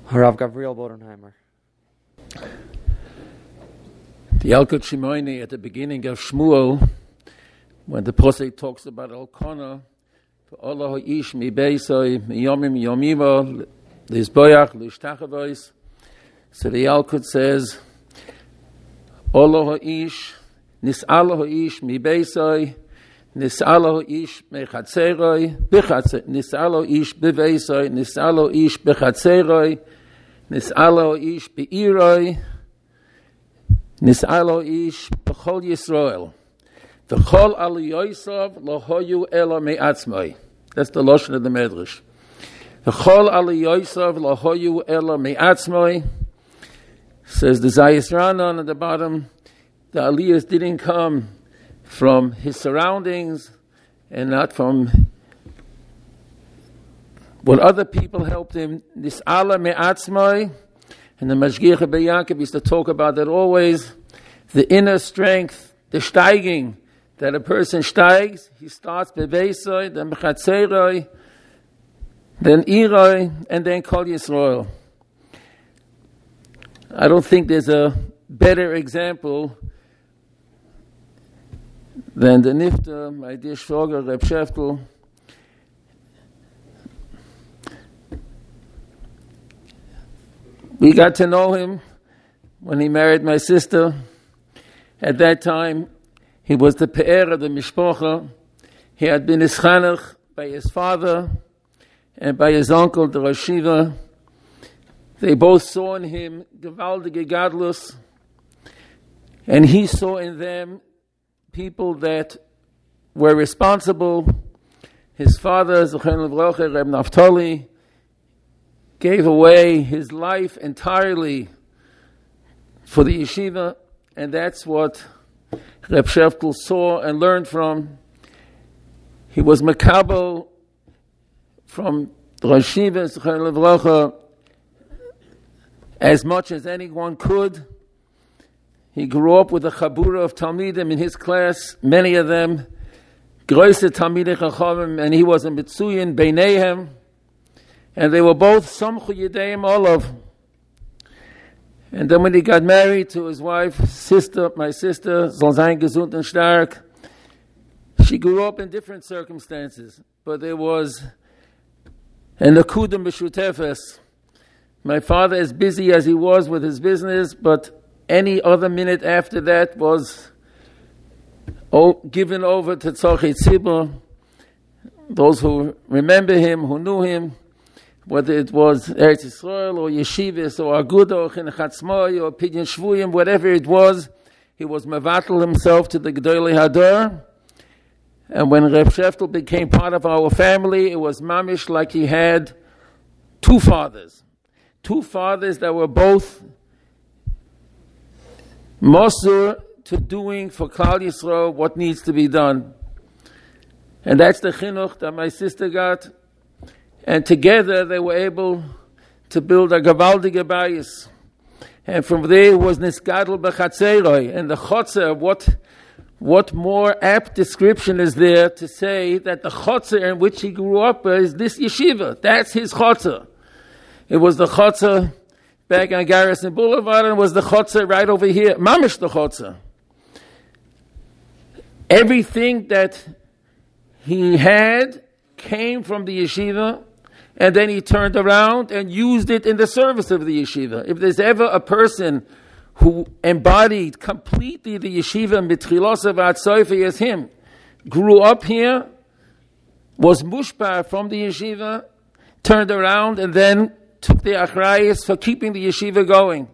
Rav Gabriel Bodenheimer. The Yalkut Shimoni at the beginning of Shmuel, when the Posek talks about Elkanah, Allah ish mi beisai miyomim yomiva lizboyach lishtachavos. So the Yalkut says, Allah ish nis'ala ish mi beisai nis'ala ish mechatseroi bichatser nis'ala ish beveisai nis'ala ish bechatseroi nis'ala ish beiroi nis'alo ish b'chol Yisrael v'chol al Yosef lo hoyu ela me'atzmai. That's the lashon of the Medrash. V'chol al Yosef lo hoyu ela me'atzmai. Says the Zayis Ranan at the bottom, the Aliyahs didn't come from his surroundings and not from what other people helped him. Nis'ala me'atzmai. And the Mashgiach Yaakov used to talk about that always, the inner strength, the steiging, that a person steigs, he starts beveisoi, then bechatseroi, then iroi, and then kol Yisrael. I don't think there's a better example than the Nifta, my dear Shvoger, Reb Sheftel. We got to know him when he married my sister. At that time, he was the pe'er of the mishpocha. He had been ischanach by his father and by his uncle, the Rosh Yeshiva. They both saw in him gewaldige gadlus, and he saw in them people that were responsible. His father, Zechon Levrocha, Reb Naftali, gave away his life entirely for the yeshiva, and that's what Reb Sheftel saw and learned from. He was makabel from the Rosh Yeshiva, Zechon Levrocha, as much as anyone could. He grew up with a chabura of Talmidim in his class, many of them, Groise Talmidei Chachamim, and he was a Mitzuyin Beineihem. And they were both Samchu Yedeim Olav. And then when he got married to his wife, my sister, soll sein gesund und stark, she grew up in different circumstances. But there was an Akudim B'Shutefes. My father, as busy as he was with his business, but any other minute after that was given over to Tzorchei Tzibur. Those who remember him, who knew him, whether it was Eretz Yisrael or Yeshivas or Aguda or Chinuchat Tzmoy or Pidyon Shvuyim, whatever it was, he was mevatel himself to the Gedolei Hador. And when Reb Sheftel became part of our family, it was mamish like he had two fathers that were both mosur to doing for Klal Yisrael what needs to be done. And that's the chinuch that my sister got. And together they were able to build a gavaldige bayis. And from there was nisgadol b'chatzeroi. And the chotzer, what more apt description is there to say that the chotzer in which he grew up is this yeshiva. That's his chotzer. It was the chotzer back on Garrison Boulevard, and it was the chotzer right over here. Mamish the chotzer. Everything that he had came from the yeshiva, and then he turned around and used it in the service of the yeshiva. If there's ever a person who embodied completely the yeshiva mitchilosa v'ad soifa as him, grew up here, was mushpar from the yeshiva, turned around and then took the achrayus for keeping the yeshiva going.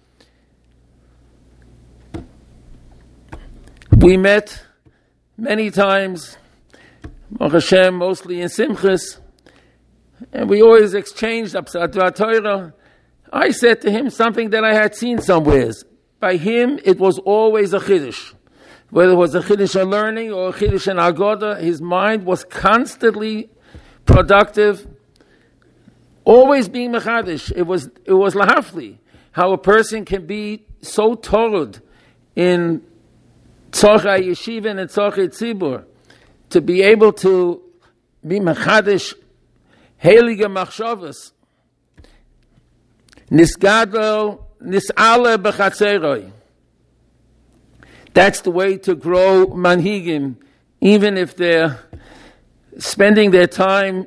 We met many times, Baruch Hashem, mostly in Simchas, and we always exchanged Absat Torah. I said to him something that I had seen somewhere. By him, it was always a chiddush. Whether it was a chiddush in learning or a chiddush in agoda, his mind was constantly productive, always being mechadish. It was lahafli, how a person can be so torud in tzorchei yeshiva and tzorchei tzibur, to be able to be mechadish heilige machshavas. Nisgadol, nis'ale b'chatzeroi. That's the way to grow manhigim, even if they're spending their time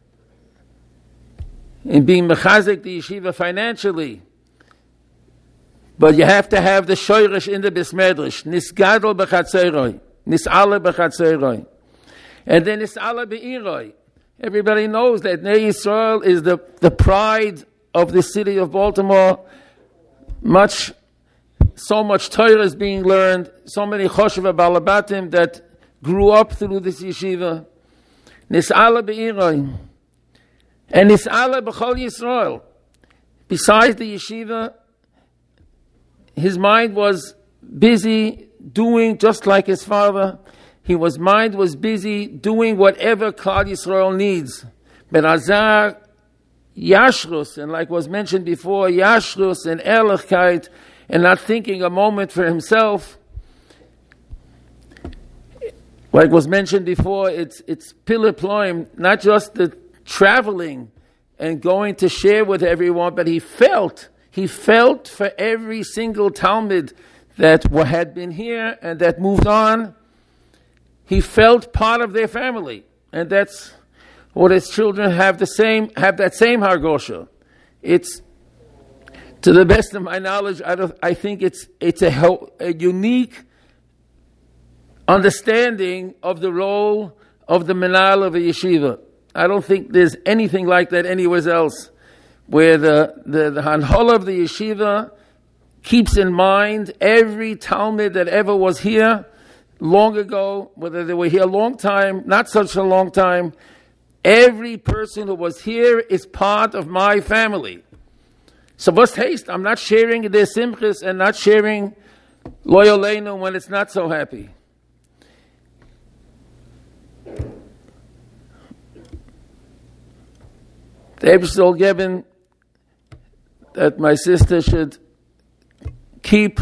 in being mechazik the yeshiva financially. But you have to have the shoyresh in the bismedrish. Nisgadol b'chatzeroi. Nis'ale b'chatzeroi. And then nis'ale be'iroi. Everybody knows that Ner Yisrael is the pride of the city of Baltimore. So much Torah is being learned. So many choshev balabatim that grew up through this yeshiva. Nis'ale be'iroi. And nis'ale b'chol Yisrael. Besides the yeshiva, his mind was busy doing just like his father. His mind was busy doing whatever Klal Yisrael needs. Ben Azar, Yashrus, and like was mentioned before, Yashrus and Ehrlichkeit, and not thinking a moment for himself. Like was mentioned before, it's Pillar Ploim, not just the traveling and going to share with everyone, but he felt for every single Talmud that had been here and that moved on. He felt part of their family, and that's what his children have that same hargosha. It's, to the best of my knowledge, I think it's a unique understanding of the role of the menal of a yeshiva. I don't think there's anything like that anywhere else, where the hanhola of the yeshiva keeps in mind every Talmud that ever was here long ago, whether they were here a long time, not such a long time. Every person who was here is part of my family. So what's haste? I'm not sharing their simchas and not sharing loyalenu when it's not so happy. The Eibishter given that my sister should keep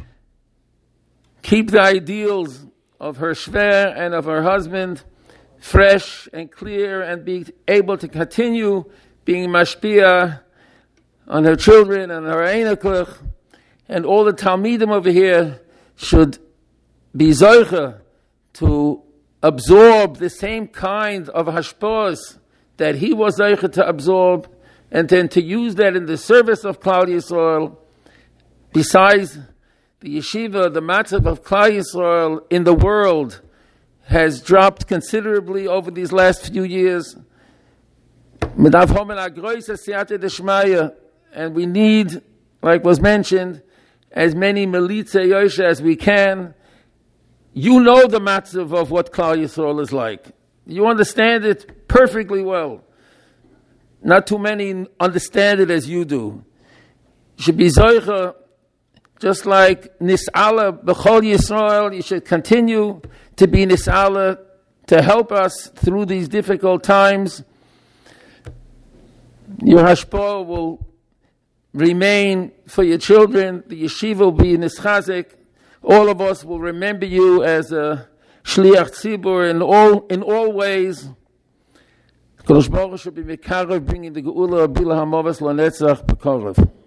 the ideals of her shver and of her husband fresh and clear, and be able to continue being mashpia on her children and her einaklich, and all the talmidim over here should be zoicha to absorb the same kind of hashpos that he was zoicha to absorb, and then to use that in the service of Klal Yisrael. Besides the yeshiva, the matzav of Klal Yisrael in the world has dropped considerably over these last few years. And we need, like was mentioned, as many melitze yosha as we can. You know the matzav of what Klal Yisrael is like. You understand it perfectly well. Not too many understand it as you do. You should be zoicha, just like nis'ala b'chol Yisrael. You should continue to be nis'ala to help us through these difficult times. Your hashpah will remain for your children. The yeshiva will be nischazik. All of us will remember you as a shliach tzibur in all ways. Kodesh Baruch Hu should be mekarev, bringing the geula of Bila HaMavos Lanetzach b'karev.